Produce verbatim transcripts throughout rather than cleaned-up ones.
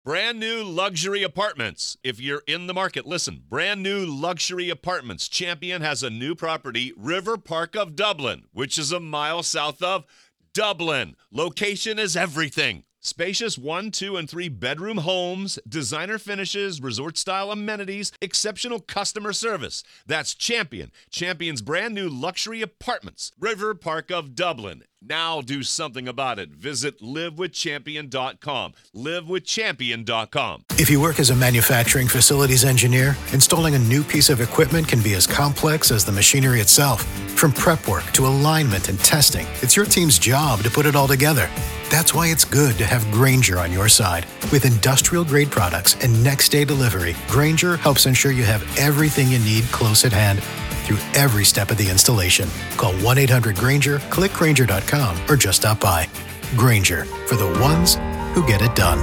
Brand new luxury apartments. If you're in the market, listen. Brand new luxury apartments. Champion has a new property, River Park of Dublin, which is a mile south of Dublin. Location is everything. Spacious one, two, and three bedroom homes, designer finishes, resort-style amenities, exceptional customer service. That's Champion. Champion's brand new luxury apartments. River Park of Dublin. Now do something about it. Visit live with champion dot com. live with champion dot com. If you work as a manufacturing facilities engineer, installing a new piece of equipment can be as complex as the machinery itself. From prep work to alignment and testing, it's your team's job to put it all together. That's why it's good to have Grainger on your side. With industrial-grade products and next-day delivery, Grainger helps ensure you have everything you need close at hand through every step of the installation. Call one eight hundred Grainger, click Grainger dot com, or just stop by. Grainger, for the ones who get it done.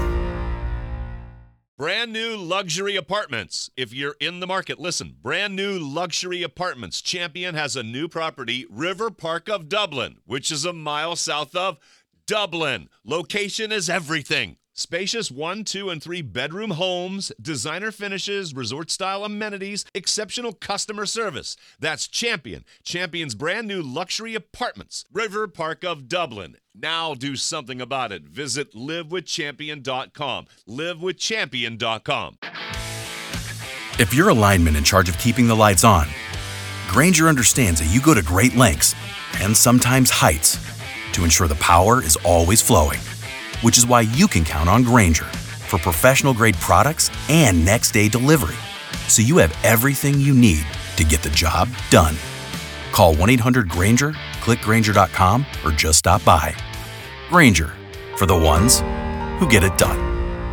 Brand new luxury apartments. If you're in the market, listen. Brand new luxury apartments. Champion has a new property, River Park of Dublin, which is a mile south of Dublin. Location is everything. Spacious one, two, and three bedroom homes, designer finishes, resort-style amenities, exceptional customer service. That's Champion. Champion's brand new luxury apartments. River Park of Dublin. Now do something about it. Visit live with champion dot com. live with champion dot com. If you're a lineman in charge of keeping the lights on, Grainger understands that you go to great lengths and sometimes heights to ensure the power is always flowing. Which is why you can count on Grainger for professional-grade products and next-day delivery, so you have everything you need to get the job done. Call one eight hundred Grainger, click Grainger dot com, or just stop by. Grainger, for the ones who get it done.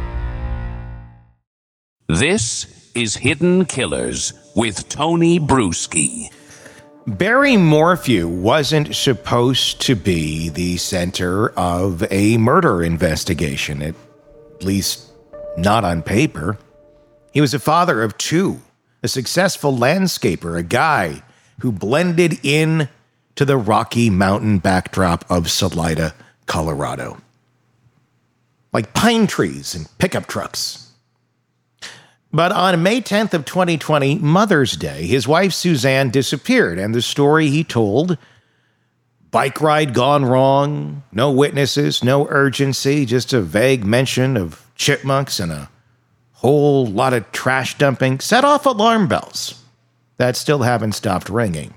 This is Hidden Killers with Tony Bruschi. Barry Morphew wasn't supposed to be the center of a murder investigation, at least not on paper. He was a father of two, a successful landscaper, a guy who blended in to the Rocky Mountain backdrop of Salida, Colorado. Like pine trees and pickup trucks. But on May tenth of twenty twenty, Mother's Day, his wife Suzanne disappeared, and the story he told, bike ride gone wrong, no witnesses, no urgency, just a vague mention of chipmunks and a whole lot of trash dumping, set off alarm bells that still haven't stopped ringing.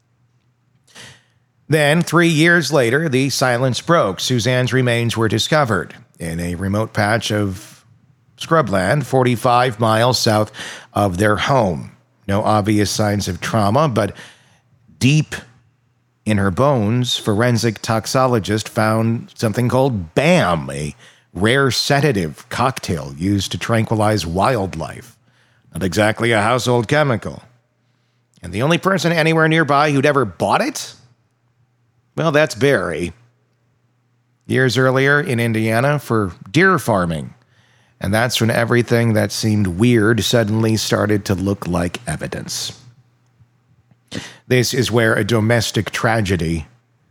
Then, three years later, the silence broke. Suzanne's remains were discovered in a remote patch of scrubland, forty-five miles south of their home. No obvious signs of trauma, but deep in her bones, forensic toxicologist found something called BAM, a rare sedative cocktail used to tranquilize wildlife. Not exactly a household chemical. And the only person anywhere nearby who'd ever bought it? Well, that's Barry. Years earlier in Indiana for deer farming. And that's when everything that seemed weird suddenly started to look like evidence. This is where a domestic tragedy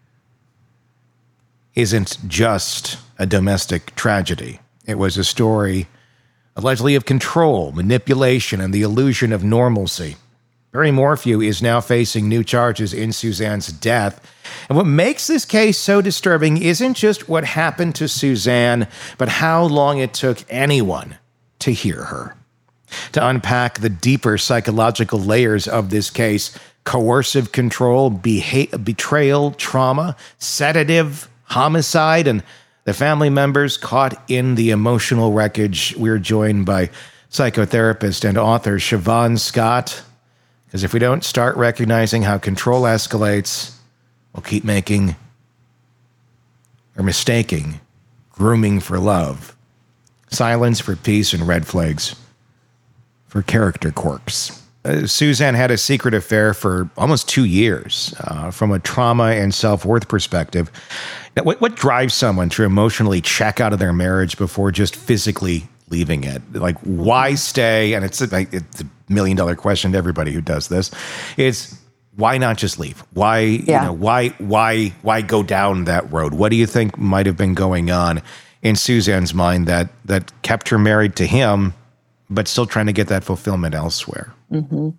isn't just a domestic tragedy. It was a story allegedly of control, manipulation, and the illusion of normalcy. Barry Morphew is now facing new charges in Suzanne's death. And what makes this case so disturbing isn't just what happened to Suzanne, but how long it took anyone to hear her. To unpack the deeper psychological layers of this case, coercive control, beha- betrayal, trauma, sedative, homicide, and the family members caught in the emotional wreckage, we're joined by psychotherapist and author Siobhan Scott. Because if we don't start recognizing how control escalates, we'll keep making or mistaking grooming for love, silence for peace, and red flags for character quirks. Uh, Suzanne had a secret affair for almost two years. Uh, from a trauma and self-worth perspective, now, what, what drives someone to emotionally check out of their marriage before just physically leaving it? Like, why stay? And it's like it's a million dollar question to everybody who does this. It's why not just leave? Why, yeah. you know, why, why, why go down that road? What do you think might have been going on in Suzanne's mind that that kept her married to him, but still trying to get that fulfillment elsewhere? Mm-hmm.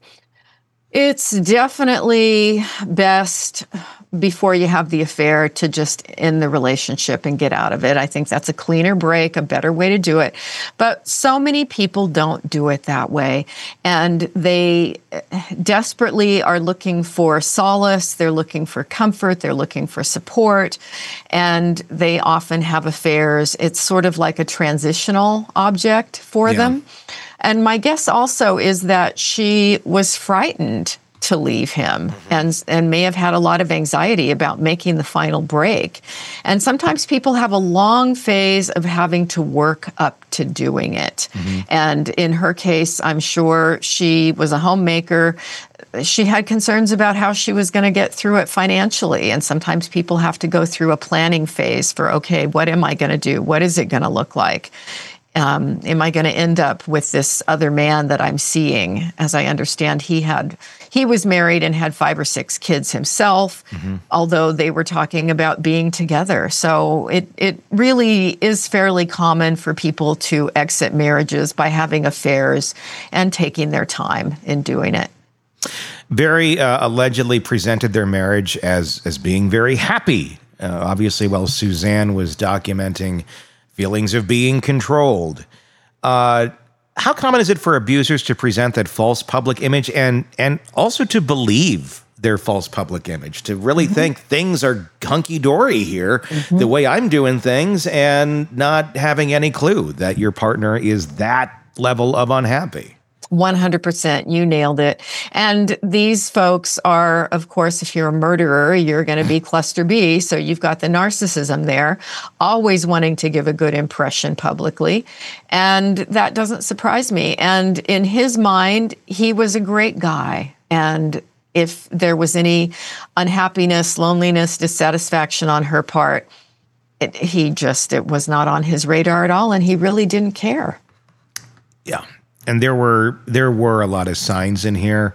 It's definitely best before you have the affair to just end the relationship and get out of it. I think that's a cleaner break, a better way to do it. But so many people don't do it that way. And they desperately are looking for solace. They're looking for comfort. They're looking for support. And they often have affairs. It's sort of like a transitional object for Yeah. them. And my guess also is that she was frightened to leave him mm-hmm. and and may have had a lot of anxiety about making the final break. And sometimes people have a long phase of having to work up to doing it. Mm-hmm. And in her case, I'm sure she was a homemaker. She had concerns about how she was going to get through it financially. And sometimes people have to go through a planning phase for, okay, what am I going to do? What is it going to look like? Um, am I going to end up with this other man that I'm seeing? As I understand, he had he was married and had five or six kids himself, mm-hmm. although they were talking about being together. So it it really is fairly common for people to exit marriages by having affairs and taking their time in doing it. Barry uh, allegedly presented their marriage as as being very happy. Uh, obviously, while Suzanne was documenting feelings of being controlled. Uh, how common is it for abusers to present that false public image and and also to believe their false public image, to really mm-hmm. think things are hunky-dory here, mm-hmm. the way I'm doing things, and not having any clue that your partner is that level of unhappy? one hundred percent. You nailed it. And these folks are, of course, if you're a murderer, you're going to be cluster B. So you've got the narcissism there, always wanting to give a good impression publicly. And that doesn't surprise me. And in his mind, he was a great guy. And if there was any unhappiness, loneliness, dissatisfaction on her part, it, he just, it was not on his radar at all. And he really didn't care. Yeah. And there were there were a lot of signs in here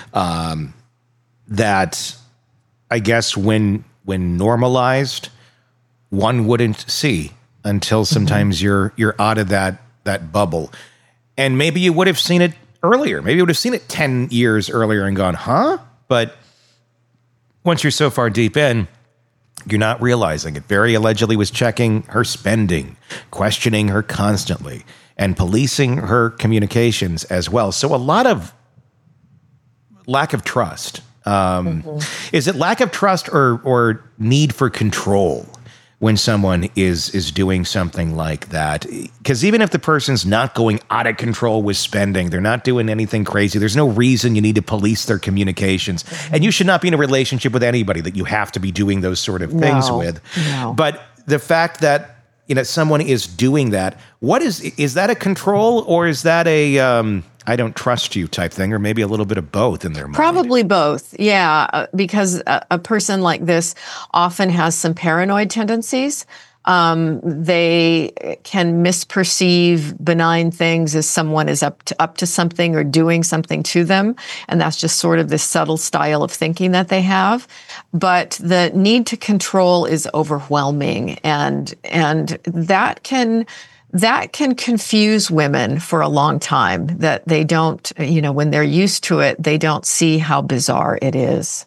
um, that I guess when when normalized, one wouldn't see until sometimes mm-hmm. you're you're out of that that bubble. And maybe you would have seen it earlier. Maybe you would have seen it ten years earlier and gone, huh? But once you're so far deep in, you're not realizing it. Barry allegedly was checking her spending, questioning her constantly, and policing her communications as well. So a lot of lack of trust. Um, mm-hmm. Is it lack of trust or or need for control when someone is is doing something like that? Because even if the person's not going out of control with spending, they're not doing anything crazy, there's no reason you need to police their communications. Mm-hmm. And you should not be in a relationship with anybody that you have to be doing those sort of things no, with. No. But the fact that you know, someone is doing that. What is, is that a control or is that a, um, I don't trust you type thing, or maybe a little bit of both in their mind? Probably both. Yeah. Uh, because a, a person like this often has some paranoid tendencies. Um, they can misperceive benign things as someone is up to, up to something or doing something to them. And that's just sort of this subtle style of thinking that they have. But the need to control is overwhelming. And, and that can, that can confuse women for a long time, that they don't, you know, when they're used to it, they don't see how bizarre it is.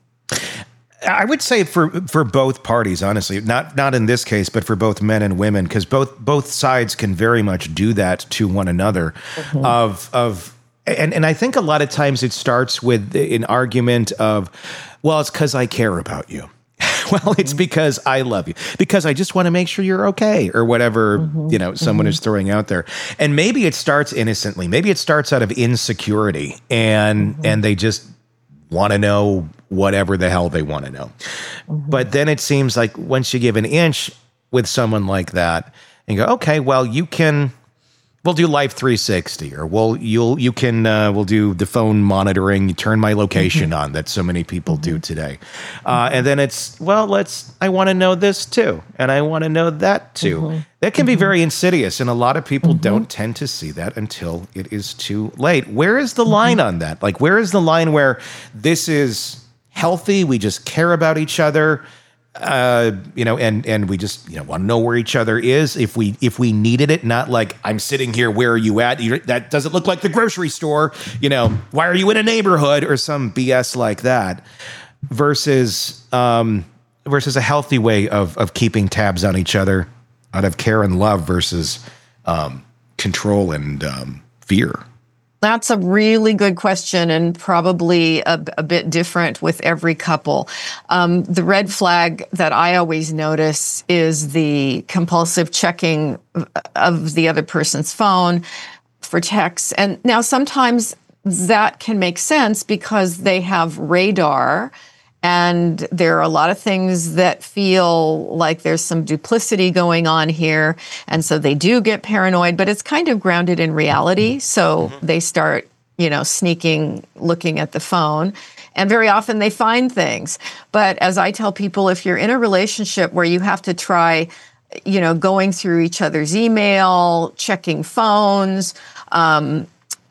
I would say for for both parties, honestly, not not in this case, but for both men and women, because both both sides can very much do that to one another. Mm-hmm. Of of and and I think a lot of times it starts with an argument of, well, it's because I care about you. Well, it's because I love you, because I just want to make sure you're okay, or whatever, mm-hmm. you know, someone mm-hmm. is throwing out there. And maybe it starts innocently. Maybe it starts out of insecurity, and mm-hmm. and they just want to know whatever the hell they want to know. Mm-hmm. But then it seems like once you give an inch with someone like that and go, okay, well, you can, we'll do Life three sixty, or we'll, you'll, you can, uh, we'll do the phone monitoring, you turn my location mm-hmm. on, that so many people mm-hmm. do today. Uh, and then it's, well, let's, I want to know this too. And I want to know that too. Mm-hmm. That can be very insidious, and a lot of people mm-hmm. don't tend to see that until it is too late. Where is the line mm-hmm. on that? Like, where is the line where this is healthy, we just care about each other, uh, you know, and and we just you know want to know where each other is if we if we needed it. Not like I'm sitting here. Where are you at? You're, that doesn't look like the grocery store. You know, why are you in a neighborhood or some B S like that? Versus um, versus a healthy way of of keeping tabs on each other out of care and love versus um, control and um, fear. That's a really good question, and probably a, a bit different with every couple. Um, the red flag that I always notice is the compulsive checking of the other person's phone for texts. And now sometimes that can make sense because they have radar, and there are a lot of things that feel like there's some duplicity going on here. And so they do get paranoid, but it's kind of grounded in reality. So mm-hmm. they start, you know, sneaking, looking at the phone. And very often they find things. But as I tell people, if you're in a relationship where you have to try, you know, going through each other's email, checking phones, um,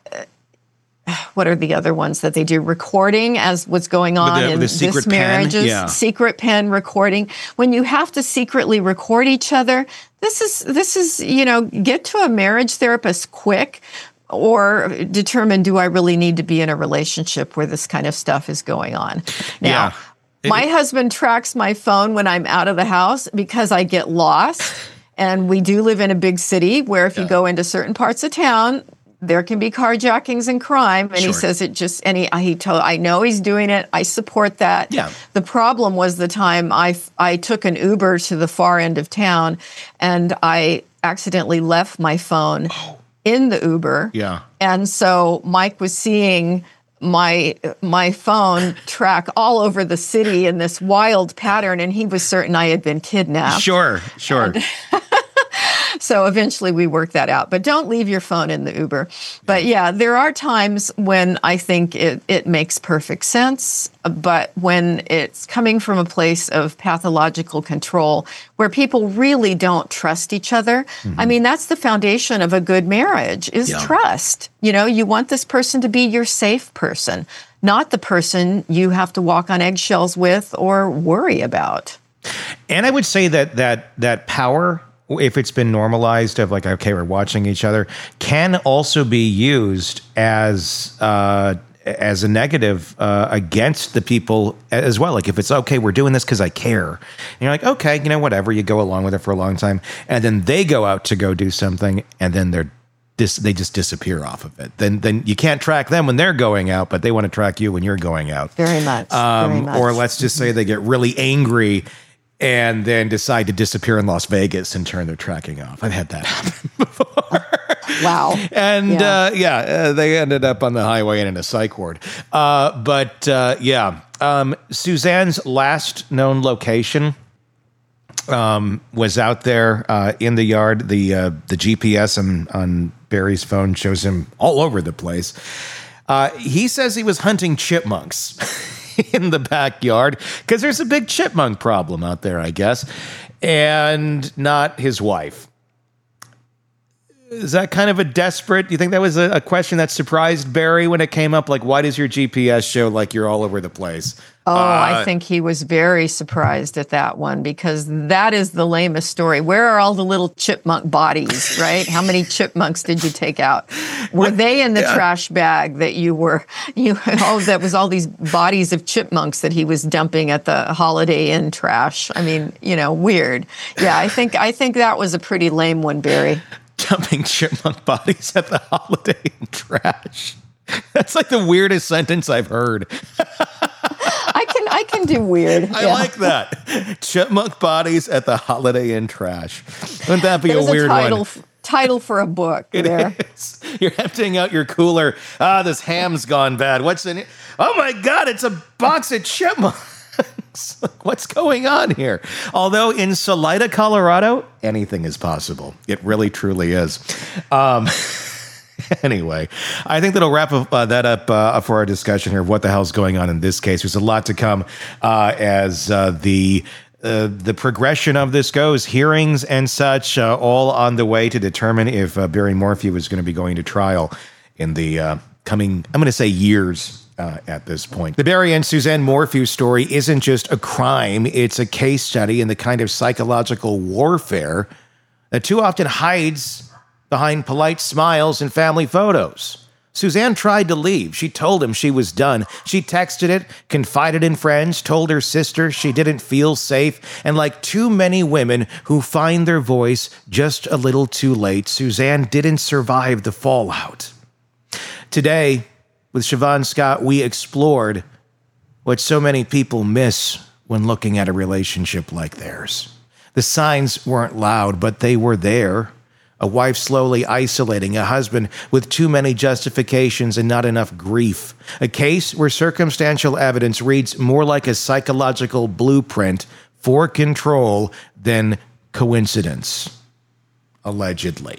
what are the other ones that they do? Recording as what's going on the, in the this marriages, yeah. secret pen recording. When you have to secretly record each other, this is, this is, you know, get to a marriage therapist quick or determine, do I really need to be in a relationship where this kind of stuff is going on? Now, yeah. It, my husband tracks my phone when I'm out of the house because I get lost. And we do live in a big city where if yeah. you go into certain parts of town, there can be carjackings and crime, and sure. he says it just. And he, he told, I know he's doing it. I support that. Yeah. The problem was the time I I took an Uber to the far end of town, and I accidentally left my phone oh. in the Uber. Yeah. And so Mike was seeing my my phone track all over the city in this wild pattern, and he was certain I had been kidnapped. Sure, sure. And, so eventually we worked that out. But don't leave your phone in the Uber. But yeah, there are times when I think it, it makes perfect sense. But when it's coming from a place of pathological control where people really don't trust each other, mm-hmm. I mean, that's the foundation of a good marriage is yeah. trust. You know, you want this person to be your safe person, not the person you have to walk on eggshells with or worry about. And I would say that that that power, if it's been normalized of like, okay, we're watching each other, can also be used as uh, as a negative uh, against the people as well. Like if it's, okay, we're doing this because I care. And you're like, okay, you know, whatever, you go along with it for a long time. And then they go out to go do something, and then they're dis- they just disappear off of it. Then then you can't track them when they're going out, but they want to track you when you're going out. Very much. Um, very much. Or let's just say they get really angry and then decide to disappear in Las Vegas and turn their tracking off. I've had that happen before. Wow. And yeah, uh, yeah uh, they ended up on the highway and in a psych ward. Uh, but uh, yeah, um, Suzanne's last known location um, was out there uh, in the yard. The uh, the G P S on, on Barry's phone shows him all over the place. Uh, he says he was hunting chipmunks in the backyard because there's a big chipmunk problem out there, I guess, and not his wife. Is that kind of a desperate? Do you think that was a, a question that surprised Barry when it came up? Like, why does your G P S show like you're all over the place? Oh, uh, I think he was very surprised at that one because that is the lamest story. Where are all the little chipmunk bodies, right? How many chipmunks did you take out? Were what? they in the yeah. trash bag that you were, you, oh, that was all these bodies of chipmunks that he was dumping at the Holiday Inn trash? I mean, you know, weird. Yeah, I think, I think that was a pretty lame one, Barry. Dumping chipmunk bodies at the Holiday Inn trash. That's like the weirdest sentence I've heard. I can I can do weird. I yeah. like that. Chipmunk bodies at the Holiday Inn trash. Wouldn't that be There's a weird a title, one? F- title for a book it there. Is. You're emptying out your cooler. Ah, this ham's gone bad. What's in it? Oh my God, it's a box of chipmunks. What's going on here? Although in Salida, Colorado, anything is possible. It really, truly is. Um, anyway, I think that'll wrap up, uh, that up uh, for our discussion here of what the hell's going on in this case. There's a lot to come uh, as uh, the uh, the progression of this goes, hearings and such, uh, all on the way to determine if uh, Barry Morphew is going to be going to trial in the uh, coming, I'm going to say years uh, at this point. The Barry and Suzanne Morphew story isn't just a crime, it's a case study in the kind of psychological warfare that too often hides behind polite smiles and family photos. Suzanne tried to leave. She told him she was done. She texted it, confided in friends, told her sister she didn't feel safe, and like too many women who find their voice just a little too late, Suzanne didn't survive the fallout. Today, with Siobhan Scott, we explored what so many people miss when looking at a relationship like theirs. The signs weren't loud, but they were there. A wife slowly isolating, a husband with too many justifications and not enough grief. A case where circumstantial evidence reads more like a psychological blueprint for control than coincidence, allegedly.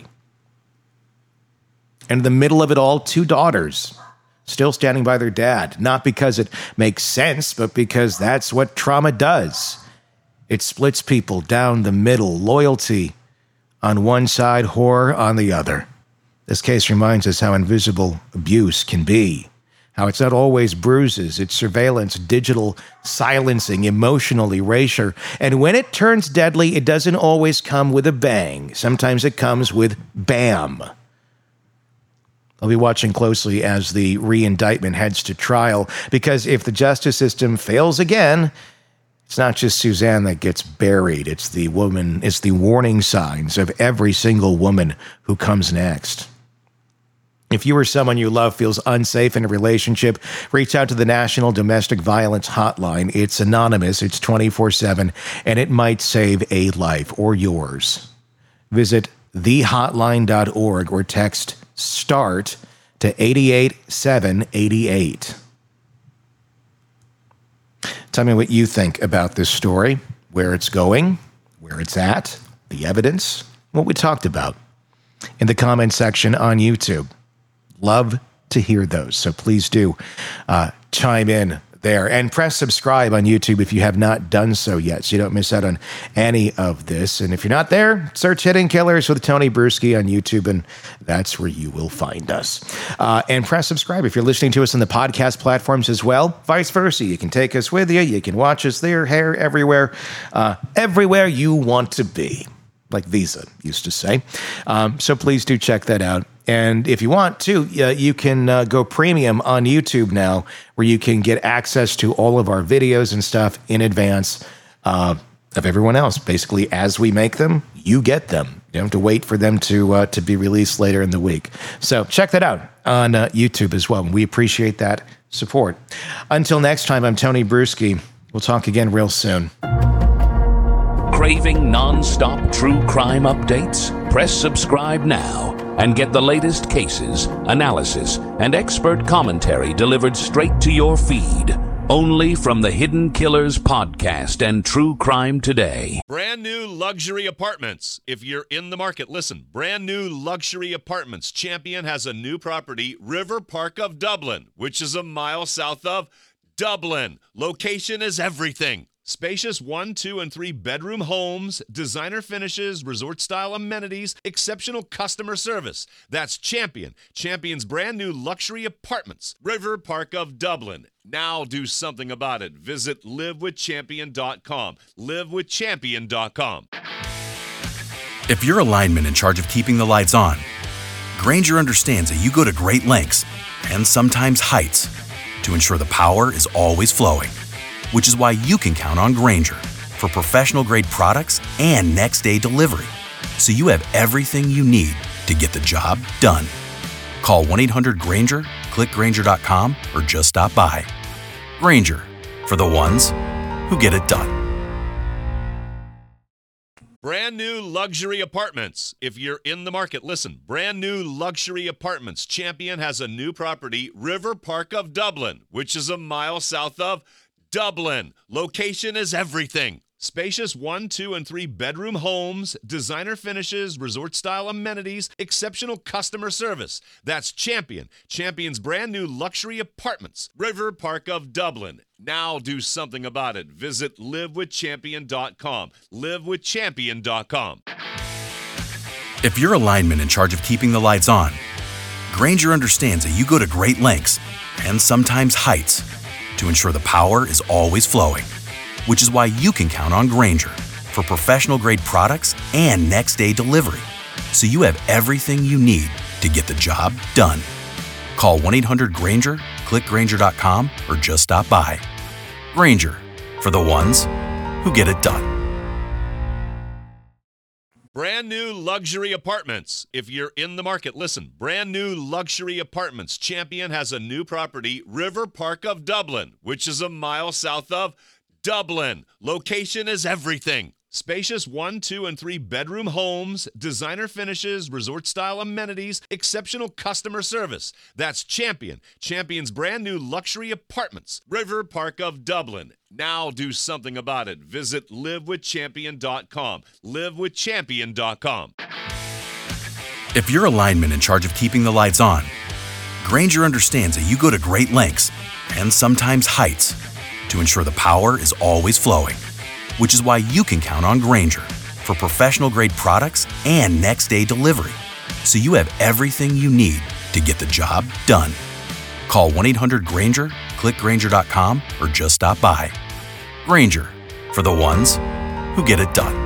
And in the middle of it all, two daughters still standing by their dad, not because it makes sense, but because that's what trauma does. It splits people down the middle, loyalty on one side, horror on the other. This case reminds us how invisible abuse can be, how it's not always bruises, it's surveillance, digital silencing, emotional erasure. And when it turns deadly, it doesn't always come with a bang. Sometimes it comes with bam. I'll be watching closely as the re-indictment heads to trial, because if the justice system fails again, it's not just Suzanne that gets buried. It's the woman, it's the warning signs of every single woman who comes next. If you or someone you love feels unsafe in a relationship, reach out to the National Domestic Violence Hotline. It's anonymous, it's twenty-four seven, and it might save a life or yours. Visit the hotline dot org or text START to eight eight seven eight eight. Tell me what you think about this story, where it's going, where it's at, the evidence, what we talked about in the comment section on YouTube. Love to hear those, so please do uh, chime in there. And press subscribe on YouTube if you have not done so yet, so you don't miss out on any of this. And if you're not there, search Hidden Killers with Tony Bruschi on YouTube, and that's where you will find us. Uh, and press subscribe if you're listening to us on the podcast platforms as well. Vice versa, you can take us with you. You can watch us there, here, everywhere, uh, everywhere you want to be, like Visa used to say. Um, so please do check that out. And if you want to, uh, you can uh, go premium on YouTube now, where you can get access to all of our videos and stuff in advance uh, of everyone else. Basically, as we make them, you get them. You don't have to wait for them to uh, to be released later in the week. So check that out on uh, YouTube as well. We appreciate that support. Until next time, I'm Tony Bruschi. We'll talk again real soon. Craving non-stop true crime updates? Press subscribe now and get the latest cases, analysis, and expert commentary delivered straight to your feed. Only from the Hidden Killers podcast and True Crime Today. Brand new luxury apartments. If you're in the market, listen. Brand new luxury apartments. Champion has a new property, River Park of Dublin, which is a mile south of Dublin. Location is everything. Spacious one, two, and three bedroom homes, designer finishes, resort-style amenities, exceptional customer service. That's Champion. Champion's brand new luxury apartments. River Park of Dublin. Now do something about it. Visit live with champion dot com. live with champion dot com. If you're a lineman in charge of keeping the lights on, Grainger understands that you go to great lengths, and sometimes heights, to ensure the power is always flowing. Which is why you can count on Grainger for professional-grade products and next-day delivery, so you have everything you need to get the job done. Call one eight hundred Grainger, click Grainger dot com, or just stop by. Grainger, for the ones who get it done. Brand new luxury apartments. If you're in the market, listen. Brand new luxury apartments. Champion has a new property, River Park of Dublin, which is a mile south of Dublin. Location is everything. Spacious one, two, and three bedroom homes, designer finishes, resort-style amenities, exceptional customer service. That's Champion. Champion's brand new luxury apartments. River Park of Dublin. Now do something about it. Visit live with champion dot com. live with champion dot com. If you're a lineman in charge of keeping the lights on, Granger understands that you go to great lengths, and sometimes heights, to ensure the power is always flowing. Which is why you can count on Granger for professional-grade products and next-day delivery, so you have everything you need to get the job done. Call one eight hundred Granger, click Granger dot com, or just stop by. Granger, for the ones who get it done. Brand new luxury apartments. If you're in the market, listen. Brand new luxury apartments. Champion has a new property, River Park of Dublin, which is a mile south of Dublin. Location is everything. Spacious one, two, and three bedroom homes, designer finishes, resort-style amenities, exceptional customer service. That's Champion. Champion's brand new luxury apartments, River Park of Dublin. Now do something about it. Visit live with champion dot com. live with champion dot com. If you're a lineman in charge of keeping the lights on, Granger understands that you go to great lengths, and sometimes heights, to ensure the power is always flowing. Which is why you can count on Granger for professional-grade products and next-day delivery, so you have everything you need to get the job done. Call one eight hundred Granger, click Granger dot com, or just stop by. Granger, for the ones who get it done.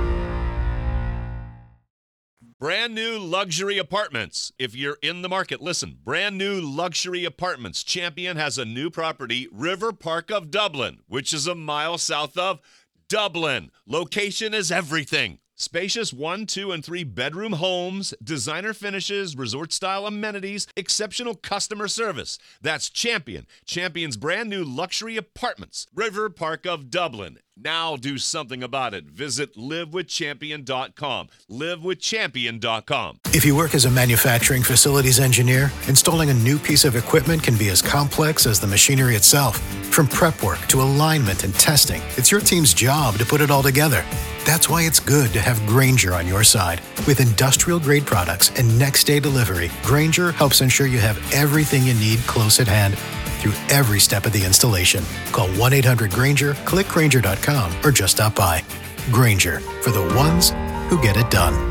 Brand new luxury apartments. If you're in the market, listen. Brand new luxury apartments. Champion has a new property, River Park of Dublin, which is a mile south of Dublin. Location is everything. Spacious one, two, and three bedroom homes, designer finishes, resort-style amenities, exceptional customer service. That's Champion. Champion's brand new luxury apartments, River Park of Dublin. Now do something about it. Visit live with champion dot com. live with champion dot com. If you work as a manufacturing facilities engineer, installing a new piece of equipment can be as complex as the machinery itself. From prep work to alignment and testing, it's your team's job to put it all together. That's why it's good to have Granger on your side. With industrial-grade products and next-day delivery, Granger helps ensure you have everything you need close at hand through every step of the installation. Call one eight hundred Granger, click Granger dot com, or just stop by. Granger, for the ones who get it done.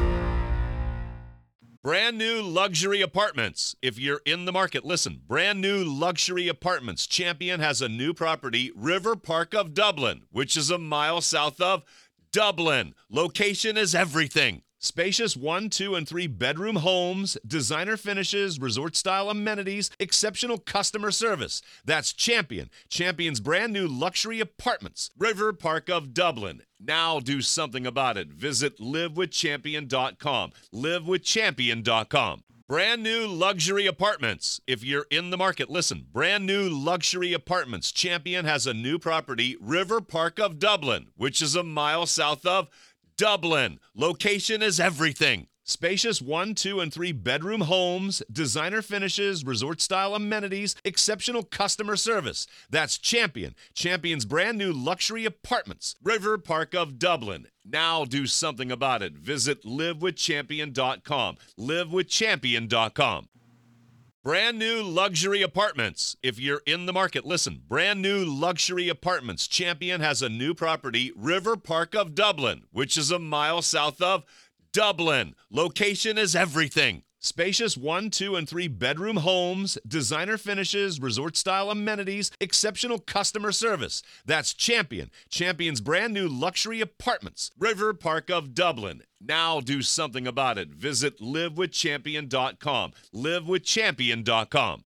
Brand new luxury apartments. If you're in the market, listen. Brand new luxury apartments. Champion has a new property, River Park of Dublin, which is a mile south of Dublin. Location is everything. Spacious one, two, and three bedroom homes, designer finishes, resort-style amenities, exceptional customer service. That's Champion. Champion's brand new luxury apartments, River Park of Dublin. Now do something about it. Visit live with champion dot com. live with champion dot com. Brand new luxury apartments. If you're in the market, listen. Brand new luxury apartments. Champion has a new property, River Park of Dublin, which is a mile south of Dublin. Location is everything. Spacious one, two, and three bedroom homes, designer finishes, resort-style amenities, exceptional customer service. That's Champion. Champion's brand new luxury apartments, River Park of Dublin. Now do something about it. Visit live with champion dot com. live with champion dot com. Brand new luxury apartments. If you're in the market, listen. Brand new luxury apartments. Champion has a new property, River Park of Dublin, which is a mile south of Dublin. Location is everything. Spacious one, two, and three bedroom homes, designer finishes, resort-style amenities, exceptional customer service. That's Champion. Champion's brand new luxury apartments, River Park of Dublin. Now do something about it. Visit live with champion dot com. live with champion dot com.